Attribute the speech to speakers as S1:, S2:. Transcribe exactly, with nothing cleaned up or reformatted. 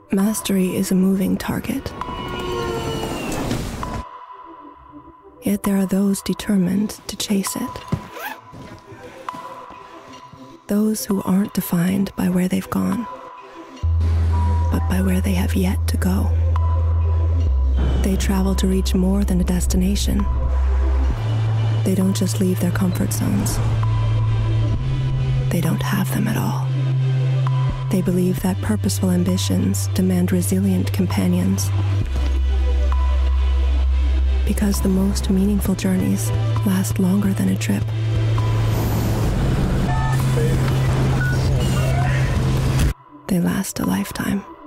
S1: Mastery is a moving target. Yet there are those determined to chase it. Those who aren't defined by where they've gone, but by where they have yet to go. They travel to reach more than a destination. They don't just leave their comfort zones. They don't have them at all. They believe that purposeful ambitions demand resilient companions, because the most meaningful journeys last longer than a trip. They last a lifetime.